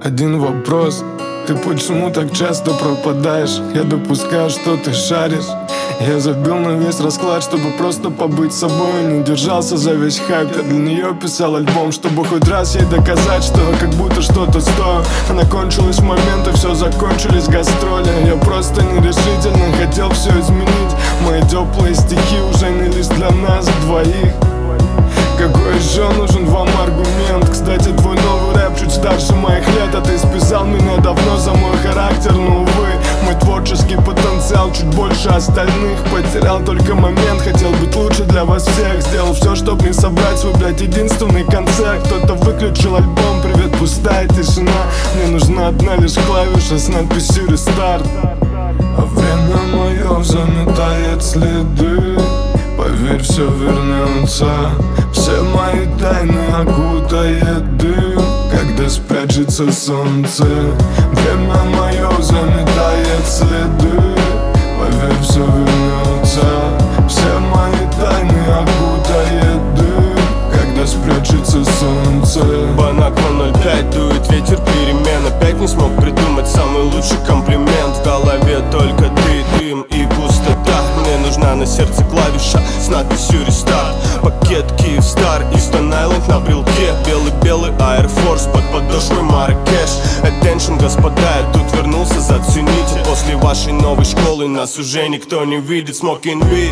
один вопрос: ты почему так часто пропадаешь? Я допускаю, что ты шаришь. Я забил на весь расклад, чтобы просто побыть собой. Не держался за весь хайп, я для нее писал альбом, чтобы хоть раз ей доказать, что как будто что-то стою. Она кончилась в момент, и все закончились гастроли. Я просто нерешительно хотел все изменить. Мои теплые стихи уже не лишь для нас двоих. Какой еще нужен вам аргумент? Кстати, твой новый рэп чуть старше моих лет, а ты списал меня давно за мой характер. Но, увы, мой творческий потенциал чуть больше остальных. Потерял только момент, хотел быть лучше для вас всех. Сделал все, чтобы не собрать свой, блядь, единственный концерт. Кто-то выключил альбом, привет, пустая тишина. Мне нужна одна лишь клавиша с надписью «Рестарт». А время мое заметает следы. Поверь, все вернется. Все мои тайны окутает дым, когда спрячется солнце. Время мое заметает следы. Поверь, все вернется. Все мои тайны окутает дым, когда спрячется солнце. Банак 05, дует ветер перемен. Опять не смог придумать самый лучший комплимент. В голове только ты, дым и пустота. Мне нужна на сердце клавиша с надписью «Рестарт». Пакет Киевстар, Eastern Island на брелке. Белый-белый Air Force под подошвой Марракеш. Attention, господа, я тут вернулся, зацените. После вашей новой школы нас уже никто не видит. Smoking weed,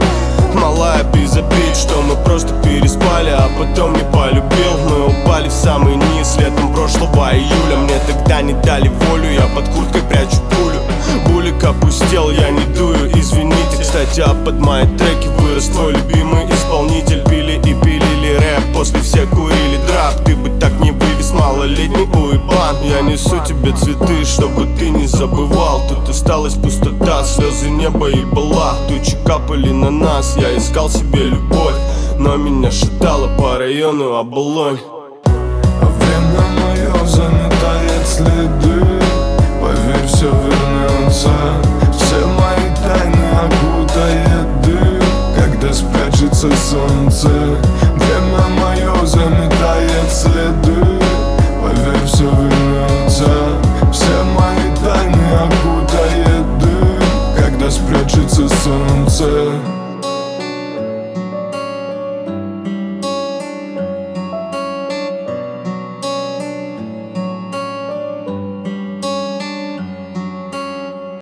малая без обид, что мы просто переспали, а потом не полюбил. Мы упали в самый низ летом прошлого июля. Мне тогда не дали волю, я под курткой прячу пулю. Булик опустел, я не дую, извините. Кстати, а под мои треки вырос твой любимый исполнитель. Пили и пилили рэп, после все курили драп. Ты бы так не вывез малолетний уебан. Я несу тебе цветы, чтобы ты не забывал. Тут осталась пустота, слезы неба и была. Тучи капали на нас, я искал себе любовь, но меня шатало по району Оболонь. А время мое заметает следы. Поверь, все вернется. Все мои тайны окутает дым, когда спрячется солнце. Время мое заметает следы. Поверь, все вернется. Все мои тайны окутает дым, когда спрячется солнце.